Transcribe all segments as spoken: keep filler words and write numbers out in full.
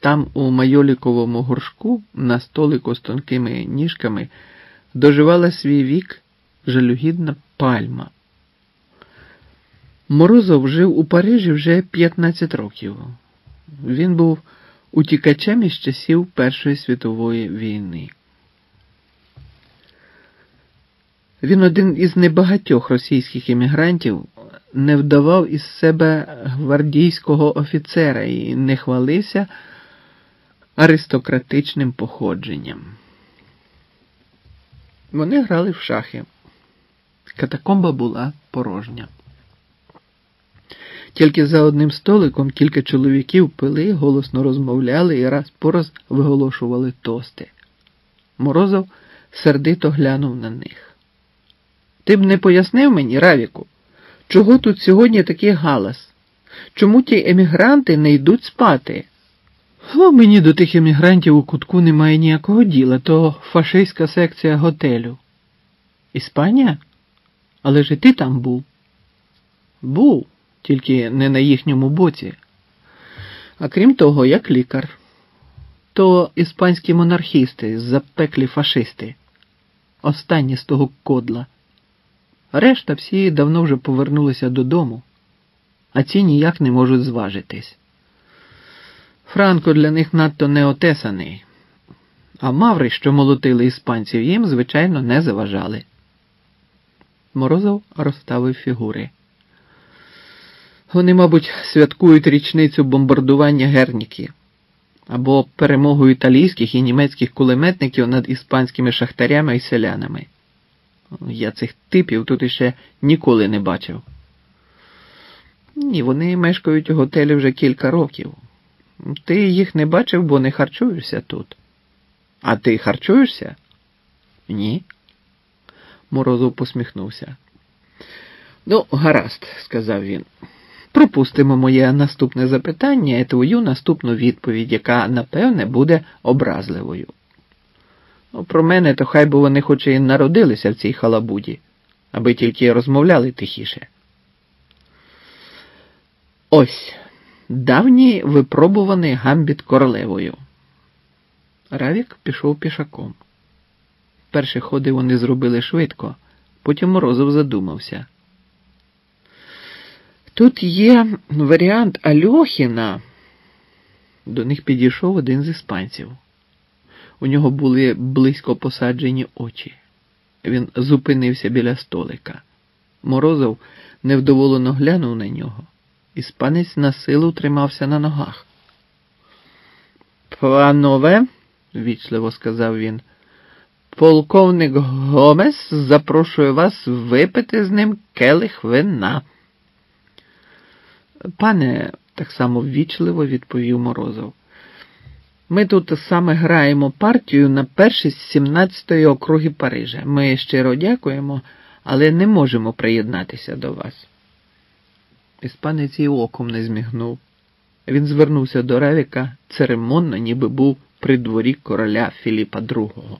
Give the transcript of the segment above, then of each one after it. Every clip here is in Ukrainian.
Там у майоліковому горшку на столику з тонкими ніжками доживала свій вік жалюгідна пальма. Морозов жив у Парижі вже п'ятнадцять років. Він був утікачем із часів Першої світової війни. Він один із небагатьох російських емігрантів не вдавав із себе гвардійського офіцера і не хвалився аристократичним походженням. Вони грали в шахи. Катакомба була порожня. Тільки за одним столиком кілька чоловіків пили, голосно розмовляли і раз по раз виголошували тости. Морозов сердито глянув на них. «Ти б не пояснив мені, Равіку, чого тут сьогодні такий галас? Чому ті емігранти не йдуть спати?» «О, мені до тих емігрантів у кутку немає ніякого діла, то фашистська секція готелю». «Іспанія? Але ж і ти там був». «Був, тільки не на їхньому боці. А крім того, як лікар. То іспанські монархісти, запеклі фашисти. Останні з того кодла. Решта всі давно вже повернулися додому, а ці ніяк не можуть зважитись. Франко для них надто неотесаний, а маври, що молотили іспанців, їм, звичайно, не заважали». Морозов розставив фігури. «Вони, мабуть, святкують річницю бомбардування Герніки або перемогу італійських і німецьких кулеметників над іспанськими шахтарями і селянами. Я цих типів тут іще ніколи не бачив». «Ні, вони мешкають у готелі вже кілька років. Ти їх не бачив, бо не харчуєшся тут». «А ти харчуєшся?» «Ні». Морозов посміхнувся. «Ну, гаразд», – сказав він. «Пропустимо моє наступне запитання і твою наступну відповідь, яка, напевне, буде образливою. Ну, про мене, то хай би вони хоч і народилися в цій халабуді, аби тільки розмовляли тихіше. Ось, давній випробуваний гамбіт королевою». Равік пішов пішаком. Перші ходи вони зробили швидко, потім Морозов задумався. «Тут є варіант Альохіна». До них підійшов один з іспанців. У нього були близько посаджені очі. Він зупинився біля столика. Морозов невдоволено глянув на нього. Іспанець на силу тримався на ногах. «Панове», – ввічливо сказав він, – «полковник Гомес запрошує вас випити з ним келих вина». «Пане», – так само ввічливо відповів Морозов, – «ми тут саме граємо партію на першість сімнадцятої округи Парижа. Ми щиро дякуємо, але не можемо приєднатися до вас». Іспанець і оком не змігнув. Він звернувся до Равіка церемонно, ніби був при дворі короля Філіпа другого.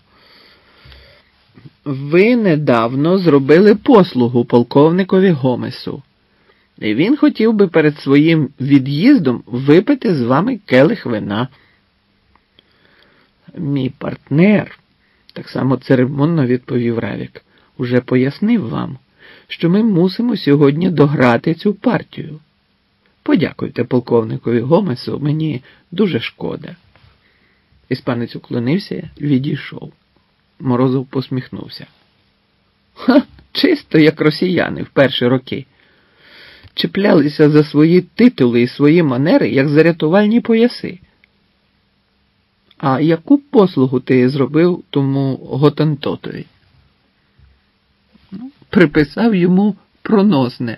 «Ви недавно зробили послугу полковникові Гомесу. І він хотів би перед своїм від'їздом випити з вами келих вина». «Мій партнер», – так само церемонно відповів Равік, – «уже пояснив вам, що ми мусимо сьогодні дограти цю партію. Подякуйте полковникові Гомесу, мені дуже шкода». Іспанець уклонився і відійшов. Морозов посміхнувся. «Ха, чисто як росіяни в перші роки. Чіплялися за свої титули і свої манери, як за рятувальні пояси. А яку послугу ти зробив тому готантотові?» «Приписав йому проносне.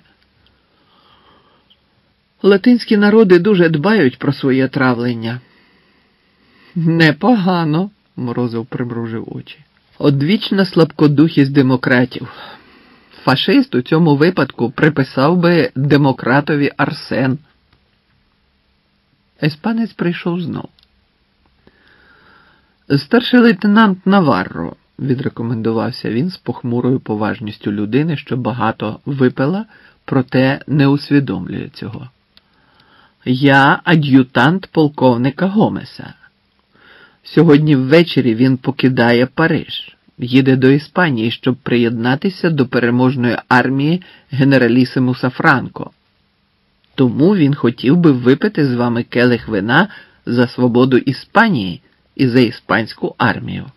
Латинські народи дуже дбають про своє травлення». «Непогано», – Морозов примружив очі. «Одвічна слабкодухість демократів. Фашист у цьому випадку приписав би демократові арсен». Іспанець прийшов знов. «Старший лейтенант Наварро», – відрекомендувався він з похмурою поважністю людини, що багато випила, проте не усвідомлює цього. Я ад'ютант полковника Гомеса. Сьогодні ввечері він покидає Париж, їде до Іспанії, щоб приєднатися до переможної армії генералісимуса Франко. Тому він хотів би випити з вами келих вина за свободу Іспанії і за іспанську армію.